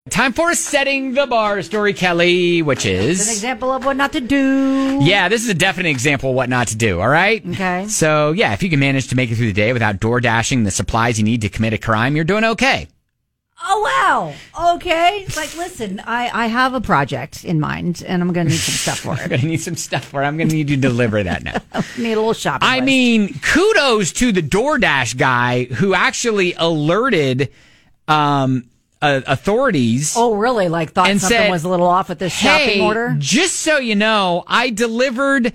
Time for setting the bar story, Kelly, which is... It's an example of what not to do. Yeah, this is a definite example of what not to do, all right? Okay. So, yeah, if you can manage to make it through the day without door dashing the supplies you need to commit a crime, you're doing okay. Oh, wow. Okay. It's like, listen, I have a project in mind, and I'm going to need some stuff for I'm it. going to need some stuff for it. I'm going to need you to deliver that now. Need a little shopping list. mean, kudos to the DoorDash guy who actually alerted authorities. Oh, really? Like, thought and something said, was a little off with this shopping order? Just so you know, I delivered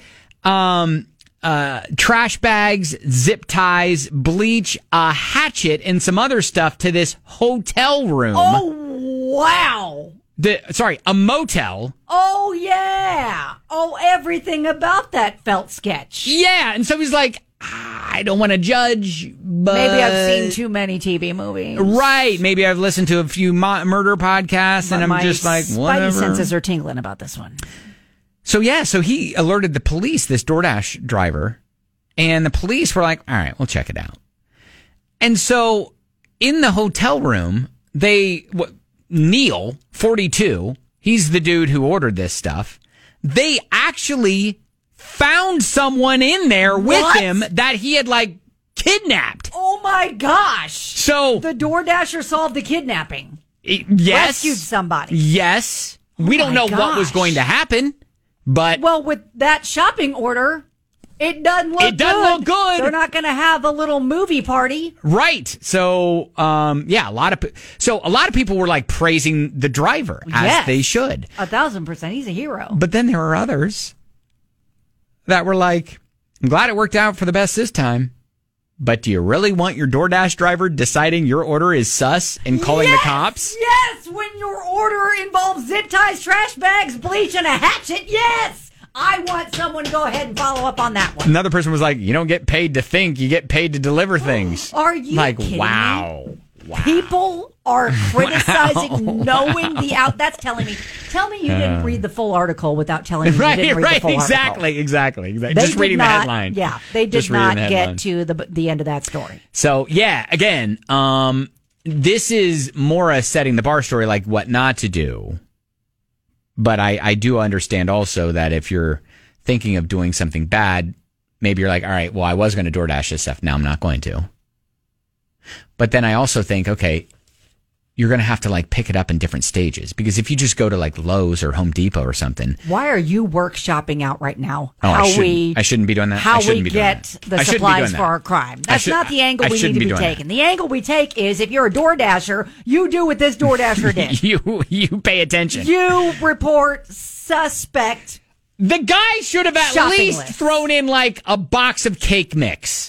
trash bags, zip ties, bleach, a hatchet, and some other stuff to this hotel room. Oh, wow. A motel. Oh, yeah. Oh, everything about that felt sketch. Yeah, and so he's like, I don't want to judge, but... Maybe I've seen too many TV movies. Right. Maybe I've listened to a few murder podcasts, and I'm just like, whatever. My senses are tingling about this one. So he alerted the police, this DoorDash driver, and the police were like, all right, we'll check it out. And so in the hotel room, Neil, 42, he's the dude who ordered this stuff. They actually found someone in there with him that he had kidnapped. Oh my gosh. So the DoorDasher solved the kidnapping. Yes. Rescued somebody. Yes. We don't know what was going to happen. But with that shopping order, it doesn't look good. It doesn't look good. They're not going to have a little movie party. Right. So, a lot of people were praising the driver as they should. 1,000%. He's a hero. But then there were others that were like, I'm glad it worked out for the best this time. But do you really want your DoorDash driver deciding your order is sus and calling the cops? Yes, when your order involves zip ties, trash bags, bleach, and a hatchet, yes! I want someone to go ahead and follow up on that one. Another person was like, you don't get paid to think, you get paid to deliver things. Are you kidding wow. me? Wow. People are criticizing knowing the That's telling me. Tell me you didn't read the full article without telling me you didn't read the full article. Exactly. Just reading the headline. Yeah, they did not get to the end of that story. So, yeah, again, this is more a setting the bar story, like what not to do. But I do understand also that if you're thinking of doing something bad, maybe you're like, all right, well, I was going to DoorDash this stuff. Now I'm not going to. But then I also think, okay, you're going to have to pick it up in different stages. Because if you just go to Lowe's or Home Depot or something. Why are you workshopping out right now? Oh, I shouldn't be doing that. How we get the supplies for our crime. That's not the angle we need to be taking. The angle we take is if you're a DoorDasher, you do what this DoorDasher did. You pay attention. You report suspect. The guy should have at least thrown in a box of cake mix.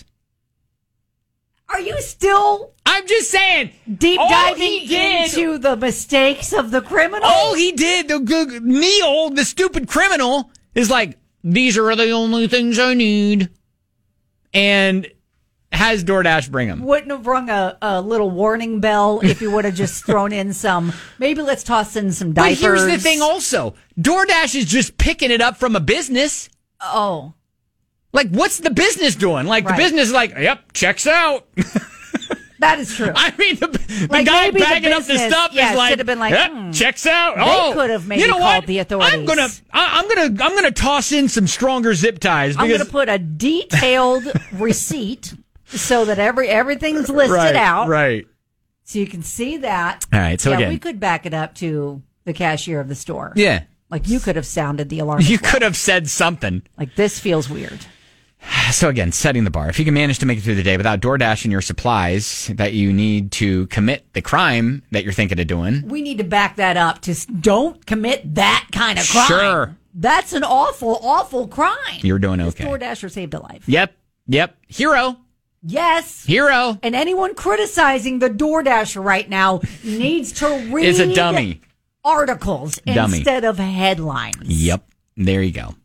Are you still... I'm just saying. Deep diving into the mistakes of the criminal? All he did, Neil, the stupid criminal, is these are the only things I need. And has DoorDash bring them. Wouldn't have rung a little warning bell if you would have just thrown in some... Maybe let's toss in some diapers. But here's the thing also. DoorDash is just picking it up from a business. Oh. What's the business doing? The business is yep, checks out. That is true. I mean, the guy bagging up the stuff is should have been yep, checks out. They could have maybe called the authorities. I'm gonna toss in some stronger zip ties. I'm gonna put a detailed receipt so that everything's listed out. Right. So you can see that. All right. So again, we could back it up to the cashier of the store. Yeah. You could have sounded the alarm. You could have said something. This feels weird. So again, setting the bar. If you can manage to make it through the day without DoorDashing your supplies that you need to commit the crime that you're thinking of doing. We need to back that up to don't commit that kind of crime. Sure. That's an awful, awful crime. You're doing okay. This DoorDasher saved a life. Yep. Hero. Yes. Hero. And anyone criticizing the DoorDasher right now needs to read is a dummy. Articles instead of headlines. Yep. There you go.